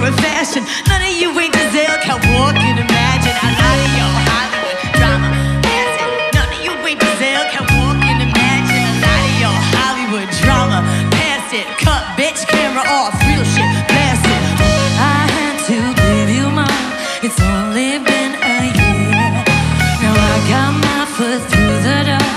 in fashion. None of you ain't Giselle, can't walk and imagine. A lot of your Hollywood drama, pass it. None of you ain't Giselle, can't walk and imagine. A lot of your Hollywood drama, pass it. Cut, bitch, camera off.